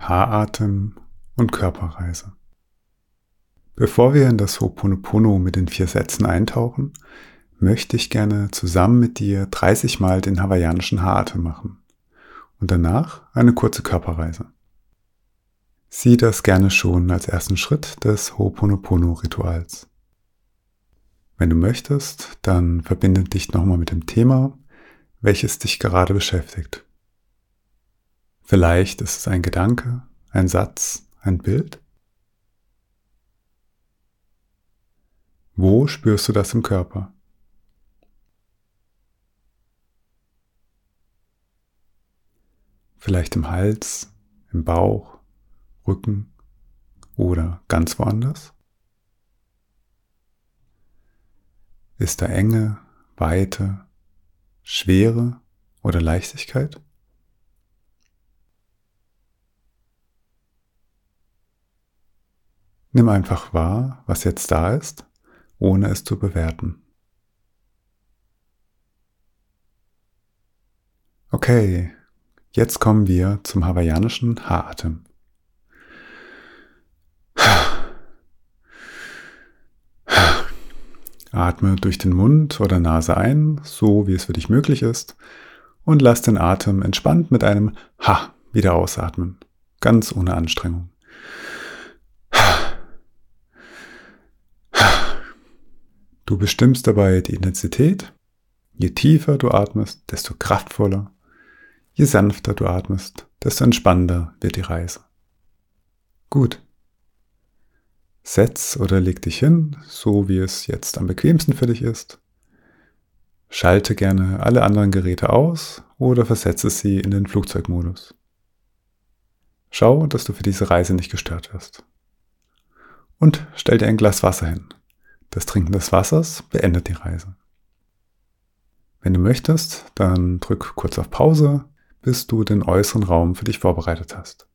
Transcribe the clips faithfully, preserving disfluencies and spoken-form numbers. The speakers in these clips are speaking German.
Haaratem und Körperreise. Bevor wir in das Ho'oponopono mit den vier Sätzen eintauchen, möchte ich gerne zusammen mit dir dreißig Mal den hawaiianischen Haaratem machen und danach eine kurze Körperreise. Sieh das gerne schon als ersten Schritt des Ho'oponopono-Rituals. Wenn du möchtest, dann verbinde dich nochmal mit dem Thema, welches dich gerade beschäftigt. Vielleicht ist es ein Gedanke, ein Satz, ein Bild. Wo spürst du das im Körper? Vielleicht im Hals, im Bauch, Rücken oder ganz woanders? Ist da Enge, Weite, Schwere oder Leichtigkeit? Nimm einfach wahr, was jetzt da ist, ohne es zu bewerten. Okay, jetzt kommen wir zum hawaiianischen Haaratem. Atme durch den Mund oder Nase ein, so wie es für dich möglich ist, und lass den Atem entspannt mit einem Ha wieder ausatmen, ganz ohne Anstrengung. Du bestimmst dabei die Intensität. Je tiefer du atmest, desto kraftvoller. Je sanfter du atmest, desto entspannender wird die Reise. Gut. Setz oder leg dich hin, so wie es jetzt am bequemsten für dich ist. Schalte gerne alle anderen Geräte aus oder versetze sie in den Flugzeugmodus. Schau, dass du für diese Reise nicht gestört wirst. Und stell dir ein Glas Wasser hin. Das Trinken des Wassers beendet die Reise. Wenn du möchtest, dann drück kurz auf Pause, bis du den äußeren Raum für dich vorbereitet hast.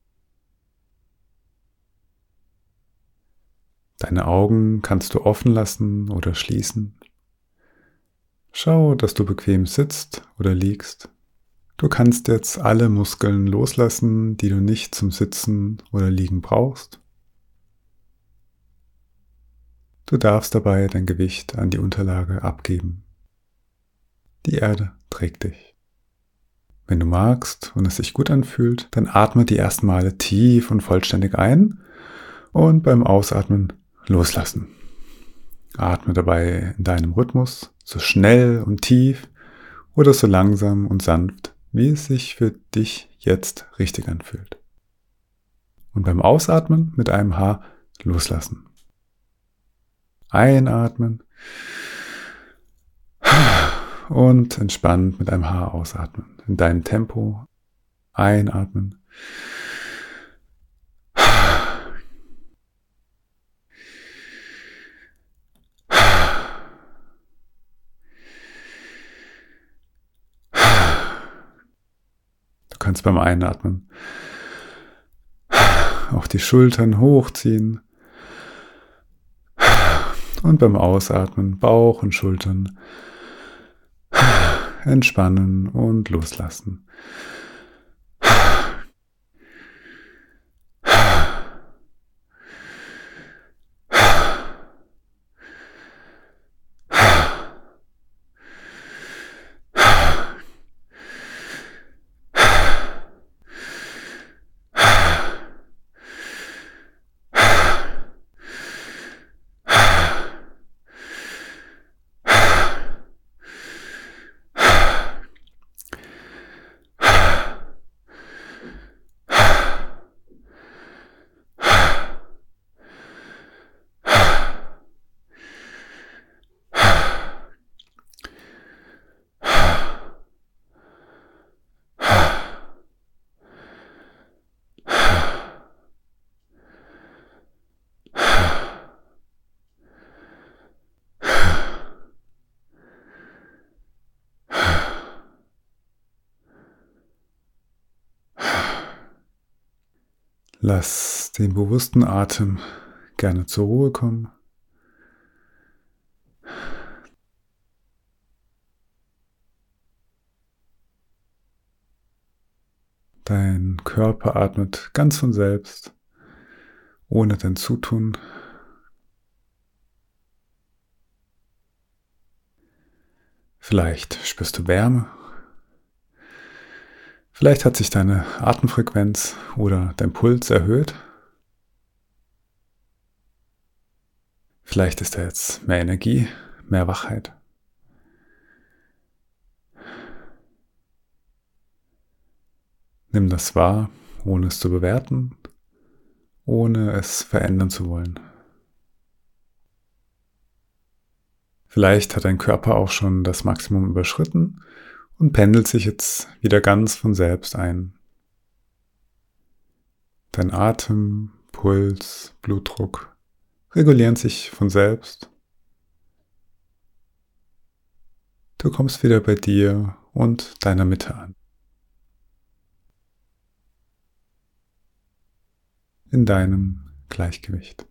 Deine Augen kannst du offen lassen oder schließen. Schau, dass du bequem sitzt oder liegst. Du kannst jetzt alle Muskeln loslassen, die du nicht zum Sitzen oder Liegen brauchst. Du darfst dabei dein Gewicht an die Unterlage abgeben. Die Erde trägt dich. Wenn du magst und es sich gut anfühlt, dann atme die ersten Male tief und vollständig ein und beim Ausatmen loslassen. Atme dabei in deinem Rhythmus, so schnell und tief oder so langsam und sanft, wie es sich für dich jetzt richtig anfühlt. Und beim Ausatmen mit einem H loslassen. Einatmen und entspannt mit einem H ausatmen. In deinem Tempo einatmen. Du kannst beim Einatmen auch die Schultern hochziehen und beim Ausatmen Bauch und Schultern entspannen und loslassen. Lass den bewussten Atem gerne zur Ruhe kommen. Dein Körper atmet ganz von selbst, ohne dein Zutun. Vielleicht spürst du Wärme. Vielleicht hat sich deine Atemfrequenz oder dein Puls erhöht. Vielleicht ist da jetzt mehr Energie, mehr Wachheit. Nimm das wahr, ohne es zu bewerten, ohne es verändern zu wollen. Vielleicht hat dein Körper auch schon das Maximum überschritten und pendelt sich jetzt wieder ganz von selbst ein. Dein Atem, Puls, Blutdruck regulieren sich von selbst. Du kommst wieder bei dir und deiner Mitte an. In deinem Gleichgewicht.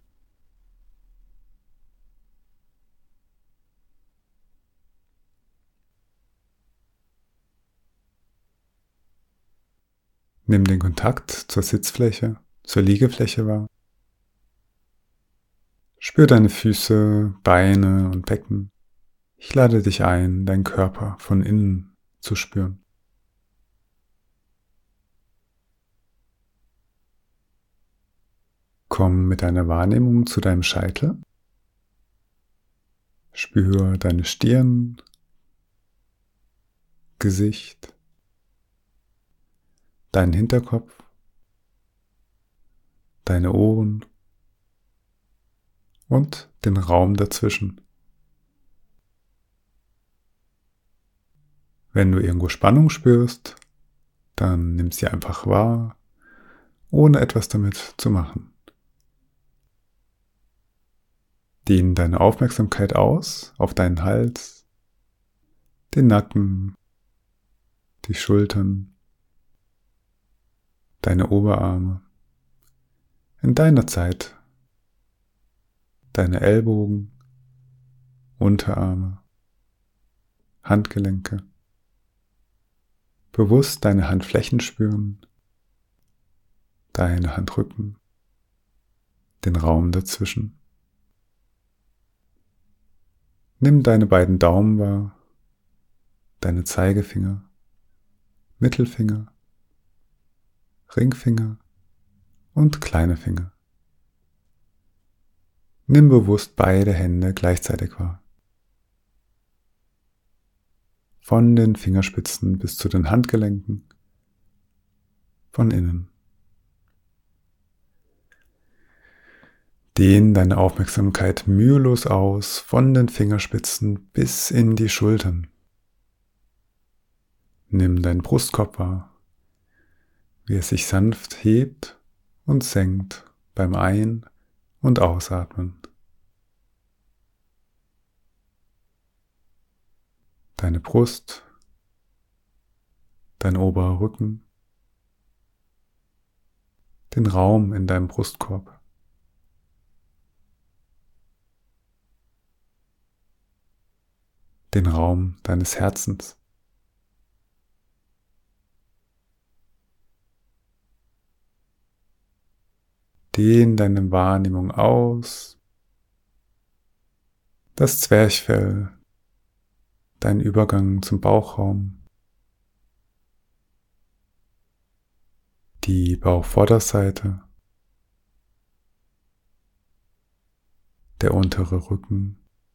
Nimm den Kontakt zur Sitzfläche, zur Liegefläche wahr. Spür deine Füße, Beine und Becken. Ich lade dich ein, deinen Körper von innen zu spüren. Komm mit deiner Wahrnehmung zu deinem Scheitel. Spür deine Stirn, Gesicht, deinen Hinterkopf, deine Ohren und den Raum dazwischen. Wenn du irgendwo Spannung spürst, dann nimm sie einfach wahr, ohne etwas damit zu machen. Dehn deine Aufmerksamkeit aus auf deinen Hals, den Nacken, die Schultern, deine Oberarme, in deiner Zeit, deine Ellbogen, Unterarme, Handgelenke. Bewusst deine Handflächen spüren, deine Handrücken, den Raum dazwischen. Nimm deine beiden Daumen wahr, deine Zeigefinger, Mittelfinger, Ringfinger und kleine Finger. Nimm bewusst beide Hände gleichzeitig wahr. Von den Fingerspitzen bis zu den Handgelenken, von innen. Dehn deine Aufmerksamkeit mühelos aus, von den Fingerspitzen bis in die Schultern. Nimm deinen Brustkorb wahr, wie er sich sanft hebt und senkt beim Ein- und Ausatmen. Deine Brust, dein oberer Rücken, den Raum in deinem Brustkorb. Den Raum deines Herzens. Dehn deine Wahrnehmung aus, das Zwerchfell, dein Übergang zum Bauchraum, die Bauchvorderseite, der untere Rücken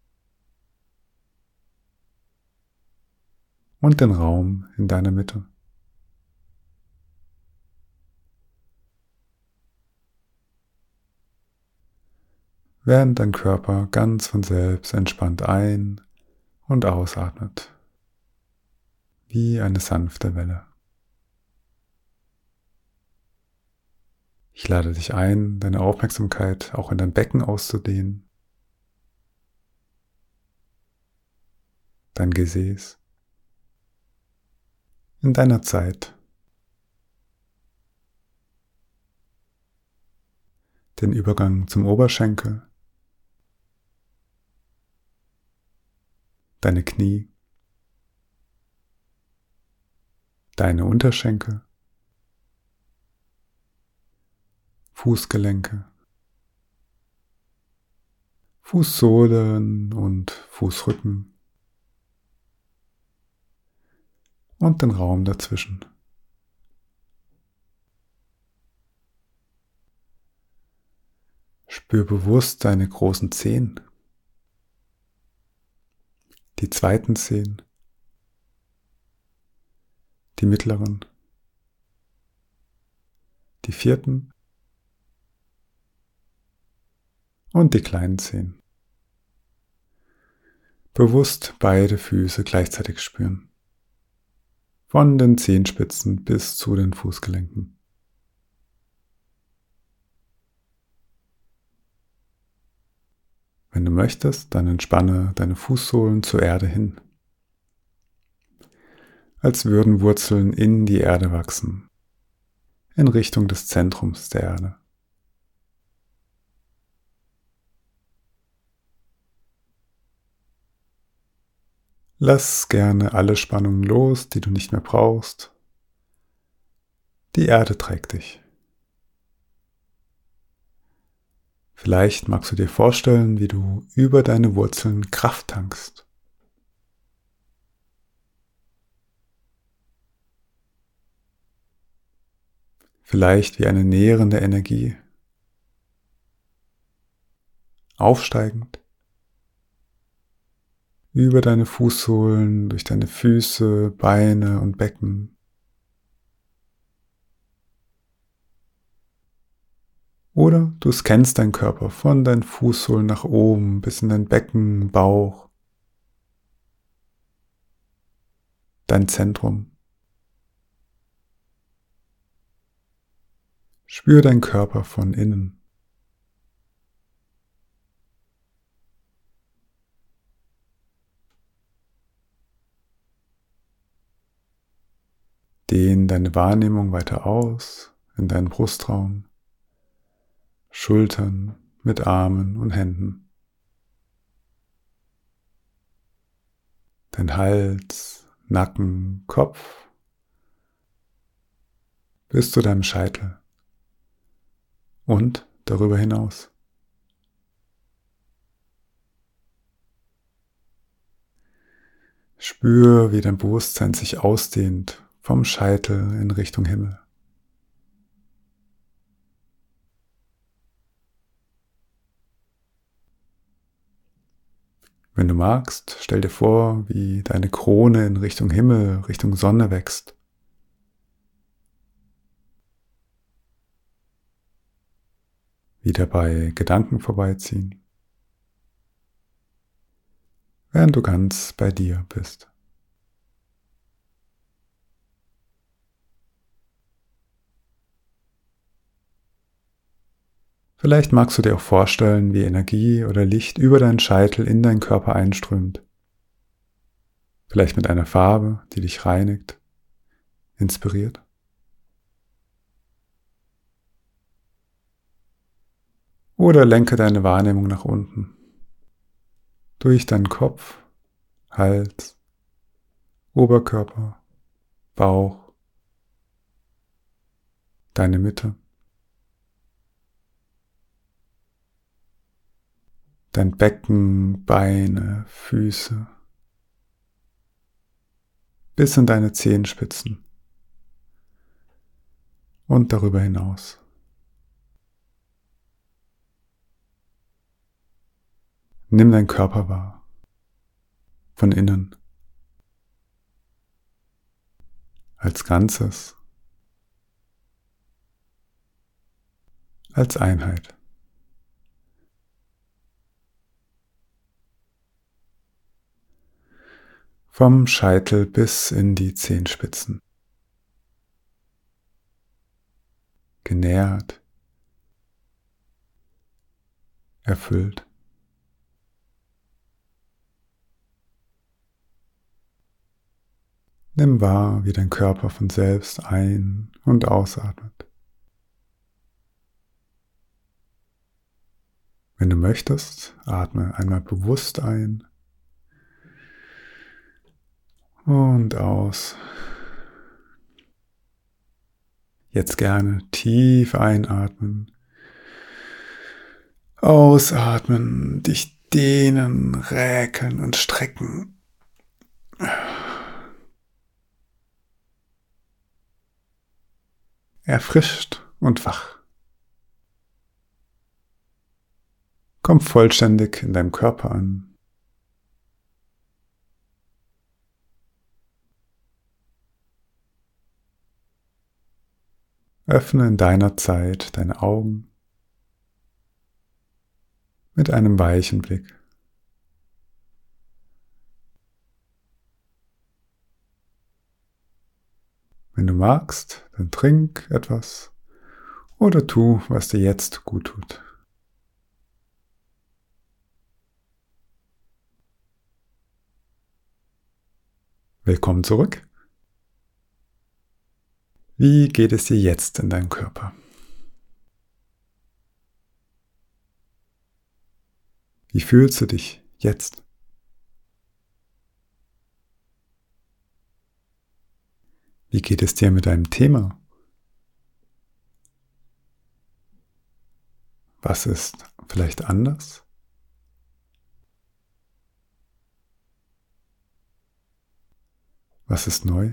und den Raum in deiner Mitte. Während dein Körper ganz von selbst entspannt ein- und ausatmet, wie eine sanfte Welle. Ich lade dich ein, deine Aufmerksamkeit auch in dein Becken auszudehnen, dein Gesäß, in deiner Zeit, den Übergang zum Oberschenkel, deine Knie, deine Unterschenkel, Fußgelenke, Fußsohlen und Fußrücken und den Raum dazwischen. Spür bewusst deine großen Zehen, die zweiten Zehen, die mittleren, die vierten und die kleinen Zehen. Bewusst beide Füße gleichzeitig spüren. Von den Zehenspitzen bis zu den Fußgelenken. Wenn du möchtest, dann entspanne deine Fußsohlen zur Erde hin, als würden Wurzeln in die Erde wachsen, in Richtung des Zentrums der Erde. Lass gerne alle Spannungen los, die du nicht mehr brauchst. Die Erde trägt dich. Vielleicht magst du dir vorstellen, wie du über deine Wurzeln Kraft tankst. Vielleicht wie eine nährende Energie, aufsteigend, über deine Fußsohlen, durch deine Füße, Beine und Becken. Oder du scannst deinen Körper von deinen Fußsohlen nach oben bis in dein Becken, Bauch, dein Zentrum. Spür deinen Körper von innen. Dehn deine Wahrnehmung weiter aus in deinen Brustraum, Schultern mit Armen und Händen, dein Hals, Nacken, Kopf bis zu deinem Scheitel und darüber hinaus. Spür, wie dein Bewusstsein sich ausdehnt vom Scheitel in Richtung Himmel. Wenn du magst, stell dir vor, wie deine Krone in Richtung Himmel, Richtung Sonne wächst. Wie dabei Gedanken vorbeiziehen, während du ganz bei dir bist. Vielleicht magst du dir auch vorstellen, wie Energie oder Licht über deinen Scheitel in deinen Körper einströmt. Vielleicht mit einer Farbe, die dich reinigt, inspiriert. Oder lenke deine Wahrnehmung nach unten. Durch deinen Kopf, Hals, Oberkörper, Bauch, deine Mitte. Dein Becken, Beine, Füße, bis in deine Zehenspitzen und darüber hinaus. Nimm deinen Körper wahr, von innen, als Ganzes, als Einheit. Vom Scheitel bis in die Zehenspitzen. Genährt, erfüllt. Nimm wahr, wie dein Körper von selbst ein- und ausatmet. Wenn du möchtest, atme einmal bewusst ein und aus. Jetzt gerne tief einatmen Ausatmen, dich dehnen, räkeln und strecken. Erfrischt und wach. Komm vollständig in deinem Körper an. Öffne in deiner Zeit deine Augen mit einem weichen Blick. Wenn du magst, dann trink etwas oder tu, was dir jetzt gut tut. Willkommen zurück. Wie geht es dir jetzt in deinem Körper? Wie fühlst du dich jetzt? Wie geht es dir mit deinem Thema? Was ist vielleicht anders? Was ist neu?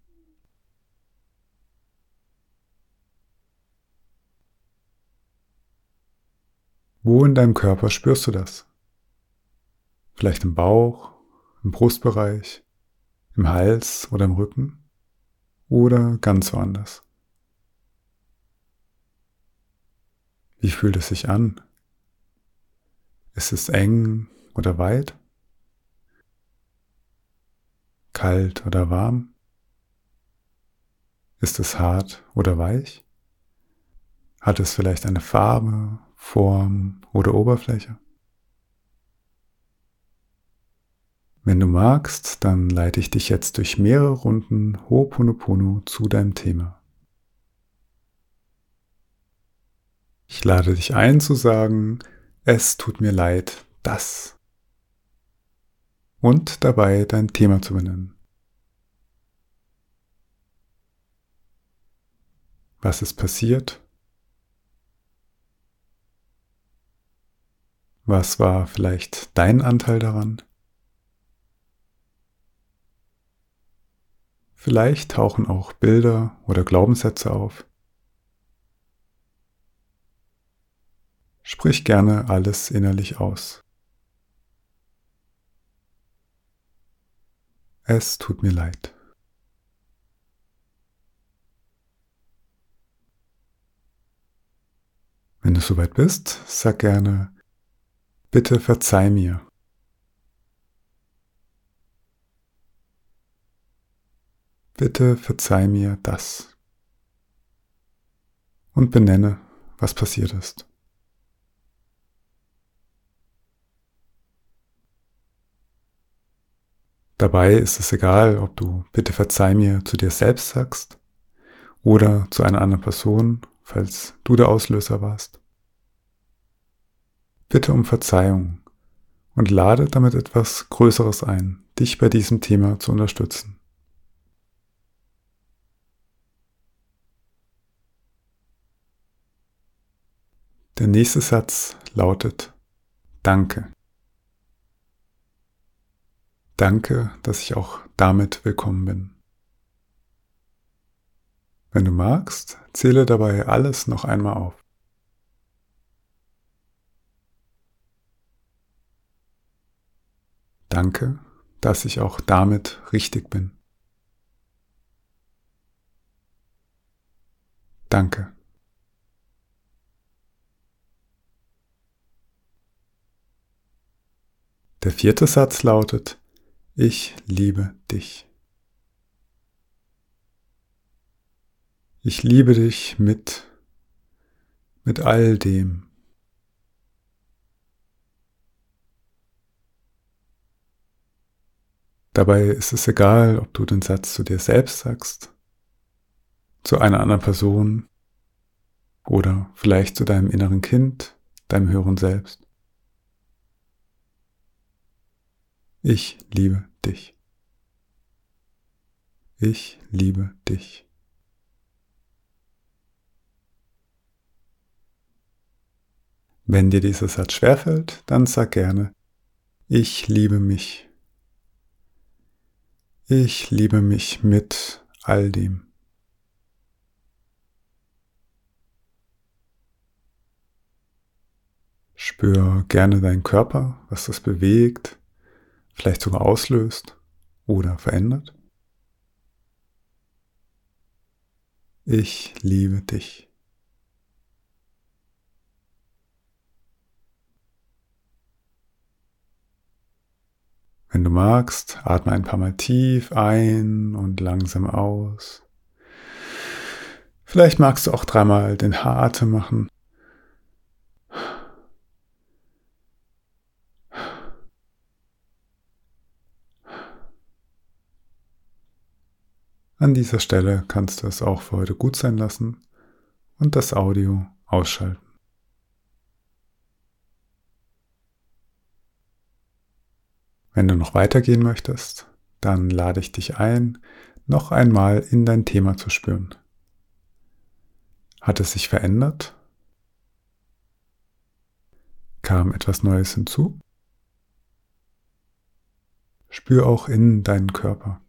Wo in deinem Körper spürst du das? Vielleicht im Bauch, im Brustbereich, im Hals oder im Rücken? Oder ganz woanders? Wie fühlt es sich an? Ist es eng oder weit? Kalt oder warm? Ist es hart oder weich? Hat es vielleicht eine Farbe, Form oder Oberfläche? Wenn du magst, dann leite ich dich jetzt durch mehrere Runden Ho'oponopono zu deinem Thema. Ich lade dich ein zu sagen, es tut mir leid, dass. Und dabei dein Thema zu benennen. Was ist passiert? Was war vielleicht dein Anteil daran? Vielleicht tauchen auch Bilder oder Glaubenssätze auf. Sprich gerne alles innerlich aus. Es tut mir leid. Wenn du soweit bist, sag gerne, bitte verzeih mir. Bitte verzeih mir das. Und benenne, was passiert ist. Dabei ist es egal, ob du bitte verzeih mir zu dir selbst sagst oder zu einer anderen Person, falls du der Auslöser warst. Bitte um Verzeihung und lade damit etwas Größeres ein, dich bei diesem Thema zu unterstützen. Der nächste Satz lautet Danke. Danke, dass ich auch damit willkommen bin. Wenn du magst, zähle dabei alles noch einmal auf. Danke, dass ich auch damit richtig bin. Danke. Der vierte Satz lautet, ich liebe dich. Ich liebe dich mit, mit all dem. Dabei ist es egal, ob du den Satz zu dir selbst sagst, zu einer anderen Person oder vielleicht zu deinem inneren Kind, deinem höheren Selbst. Ich liebe dich. Ich liebe dich. Wenn dir dieser Satz schwerfällt, dann sag gerne: Ich liebe mich. Ich liebe mich mit all dem. Spür gerne deinen Körper, was das bewegt, vielleicht sogar auslöst oder verändert. Ich liebe dich. Wenn du magst, atme ein paar Mal tief ein und langsam aus. Vielleicht magst du auch dreimal den Haaratem machen. An dieser Stelle kannst du es auch für heute gut sein lassen und das Audio ausschalten. Wenn du noch weitergehen möchtest, dann lade ich dich ein, noch einmal in dein Thema zu spüren. Hat es sich verändert? Kam etwas Neues hinzu? Spür auch in deinen Körper.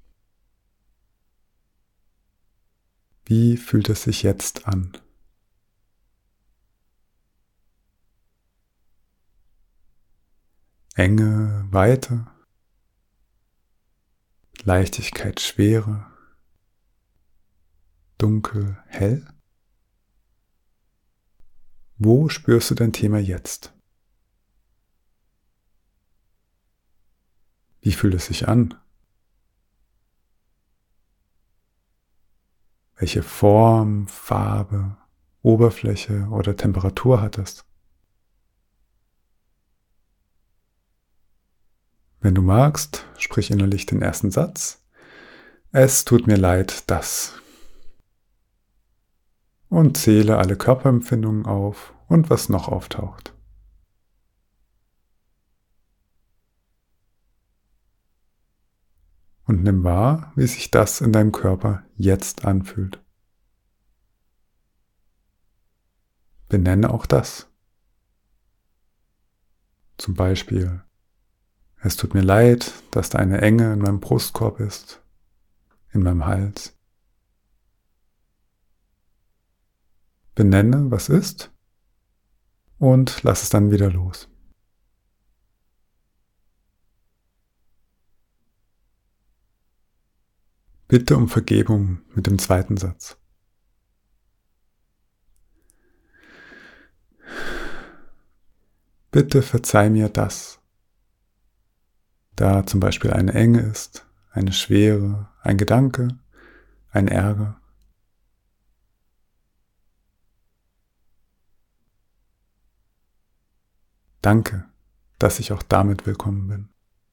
Wie fühlt es sich jetzt an? Enge, Weite, Leichtigkeit, Schwere, dunkel, hell? Wo spürst du dein Thema jetzt? Wie fühlt es sich an? Welche Form, Farbe, Oberfläche oder Temperatur hat es? Wenn du magst, sprich innerlich den ersten Satz. Es tut mir leid, dass. Und zähle alle Körperempfindungen auf und was noch auftaucht. Und nimm wahr, wie sich das in deinem Körper jetzt anfühlt. Benenne auch das. Zum Beispiel: Es tut mir leid, dass da eine Enge in meinem Brustkorb ist, in meinem Hals. Benenne, was ist, und lass es dann wieder los. Bitte um Vergebung mit dem zweiten Satz. Bitte verzeih mir das. Da zum Beispiel eine Enge ist, eine Schwere, ein Gedanke, ein Ärger. Danke, dass ich auch damit willkommen bin.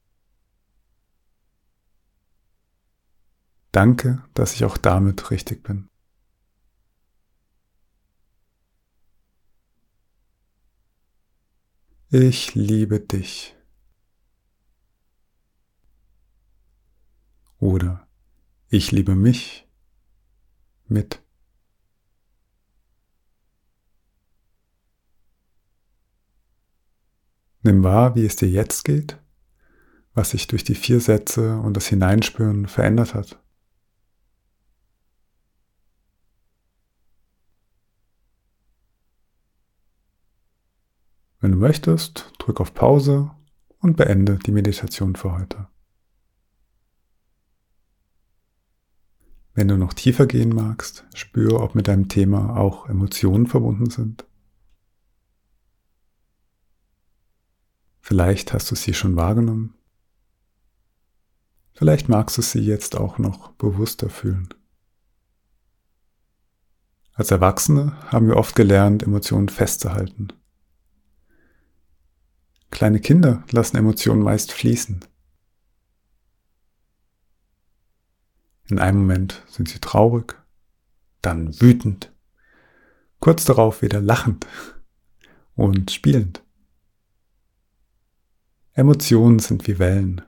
Danke, dass ich auch damit richtig bin. Ich liebe dich. Oder ich liebe mich mit. Nimm wahr, wie es dir jetzt geht, was sich durch die vier Sätze und das Hineinspüren verändert hat. Wenn du möchtest, drück auf Pause und beende die Meditation für heute. Wenn du noch tiefer gehen magst, spür, ob mit deinem Thema auch Emotionen verbunden sind. Vielleicht hast du sie schon wahrgenommen. Vielleicht magst du sie jetzt auch noch bewusster fühlen. Als Erwachsene haben wir oft gelernt, Emotionen festzuhalten. Kleine Kinder lassen Emotionen meist fließen. In einem Moment sind sie traurig, dann wütend, kurz darauf wieder lachend und spielend. Emotionen sind wie Wellen.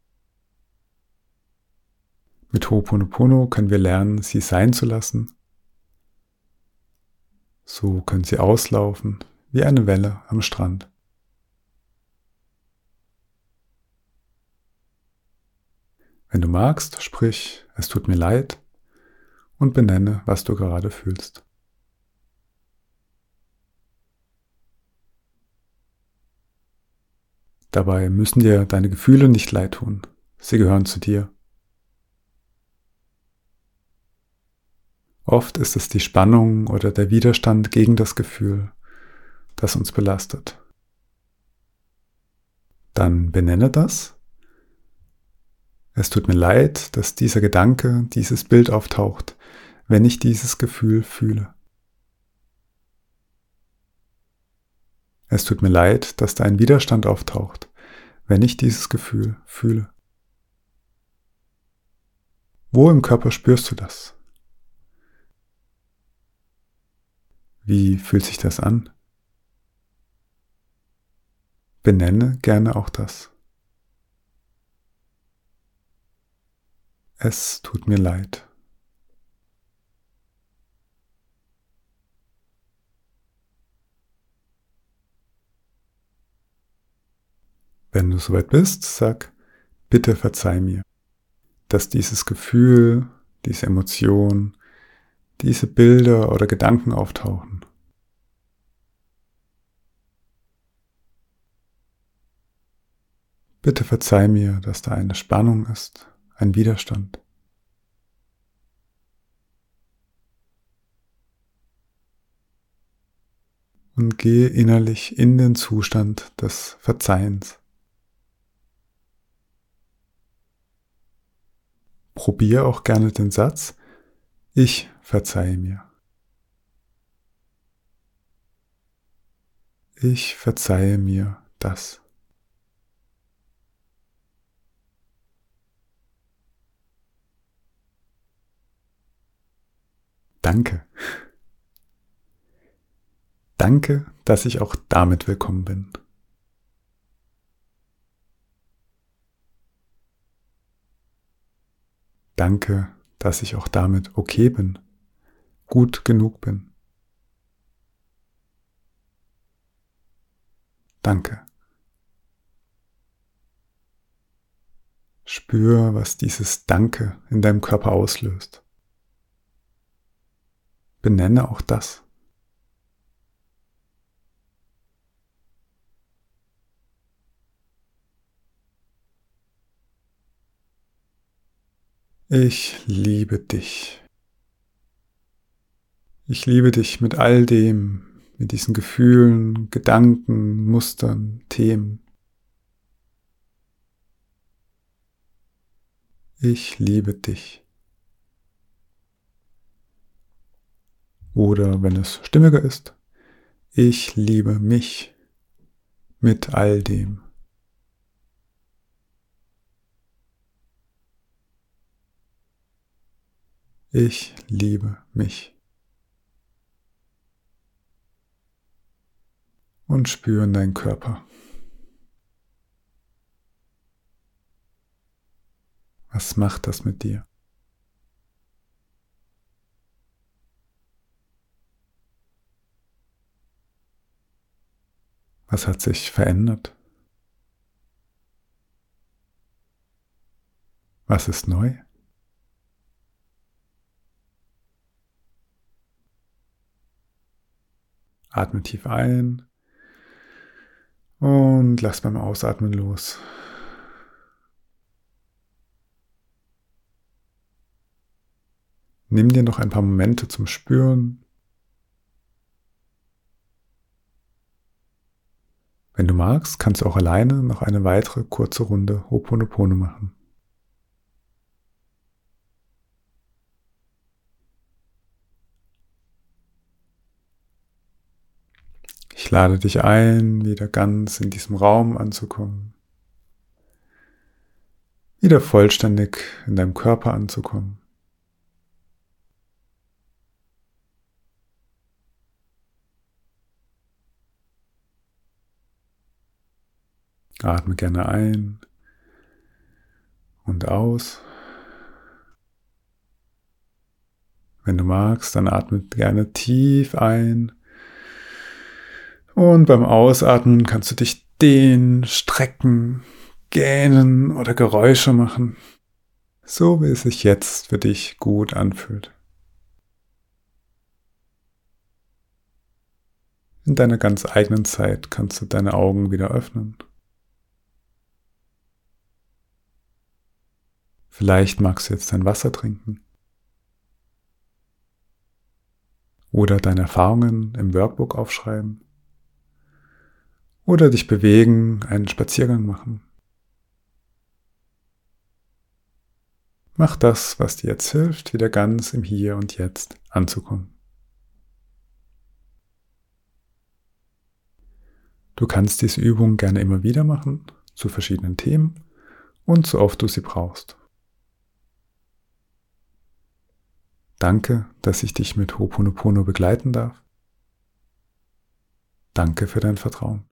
Mit Ho'oponopono können wir lernen, sie sein zu lassen. So können sie auslaufen, wie eine Welle am Strand. Wenn du magst, sprich, es tut mir leid und benenne, was du gerade fühlst. Dabei müssen dir deine Gefühle nicht leid tun. Sie gehören zu dir. Oft ist es die Spannung oder der Widerstand gegen das Gefühl, das uns belastet. Dann benenne das. Es tut mir leid, dass dieser Gedanke, dieses Bild auftaucht, wenn ich dieses Gefühl fühle. Es tut mir leid, dass da ein Widerstand auftaucht, wenn ich dieses Gefühl fühle. Wo im Körper spürst du das? Wie fühlt sich das an? Benenne gerne auch das. Es tut mir leid. Wenn du soweit bist, sag, bitte verzeih mir, dass dieses Gefühl, diese Emotion, diese Bilder oder Gedanken auftauchen. Bitte verzeih mir, dass da eine Spannung ist, ein Widerstand. Und gehe innerlich in den Zustand des Verzeihens. Probier auch gerne den Satz, ich verzeihe mir. Ich verzeihe mir das. Danke. Danke, dass ich auch damit willkommen bin. Danke, dass ich auch damit okay bin, gut genug bin. Danke. Spür, was dieses Danke in deinem Körper auslöst. Benenne auch das. Ich liebe dich. Ich liebe dich mit all dem, mit diesen Gefühlen, Gedanken, Mustern, Themen. Ich liebe dich. Oder wenn es stimmiger ist, ich liebe mich mit all dem. Ich liebe mich. Und spüre in deinen Körper. Was macht das mit dir? Was hat sich verändert? Was ist neu? Atme tief ein und lass beim Ausatmen los. Nimm dir noch ein paar Momente zum Spüren. Wenn du magst, kannst du auch alleine noch eine weitere kurze Runde Ho'oponopono machen. Ich lade dich ein, wieder ganz in diesem Raum anzukommen. Wieder vollständig in deinem Körper anzukommen. Atme gerne ein und aus. Wenn du magst, dann atme gerne tief ein Und beim Ausatmen kannst du dich dehnen, strecken, gähnen oder Geräusche machen, so wie es sich jetzt für dich gut anfühlt. In deiner ganz eigenen Zeit kannst du deine Augen wieder öffnen. Vielleicht magst du jetzt dein Wasser trinken oder deine Erfahrungen im Workbook aufschreiben oder dich bewegen, einen Spaziergang machen. Mach das, was dir jetzt hilft, wieder ganz im Hier und Jetzt anzukommen. Du kannst diese Übung gerne immer wieder machen, zu verschiedenen Themen und so oft du sie brauchst. Danke, dass ich dich mit Ho'oponopono begleiten darf. Danke für dein Vertrauen.